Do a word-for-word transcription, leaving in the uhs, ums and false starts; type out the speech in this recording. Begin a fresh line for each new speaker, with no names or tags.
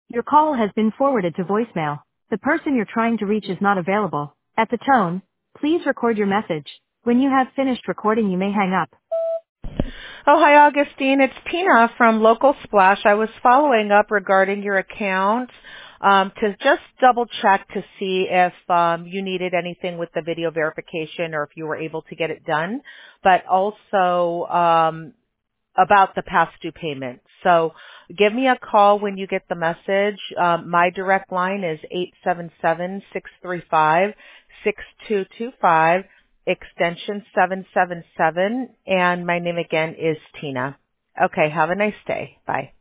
Your call has been forwarded to voicemail. The person you're trying to reach is not available. At the tone, please record your message. When you have finished recording, you may hang up.
Oh, hi, Augustine. It's Tina from Local Splash. I was following up regarding your account um, to just double check to see if um, you needed anything with the video verification or if you were able to get it done, but also um, about the past due payment. So give me a call when you get the message. Um, my direct line is eight seven seven, six three five, six two two five, extension seven seven seven, and my name again is Tina. Okay, have a nice day. Bye.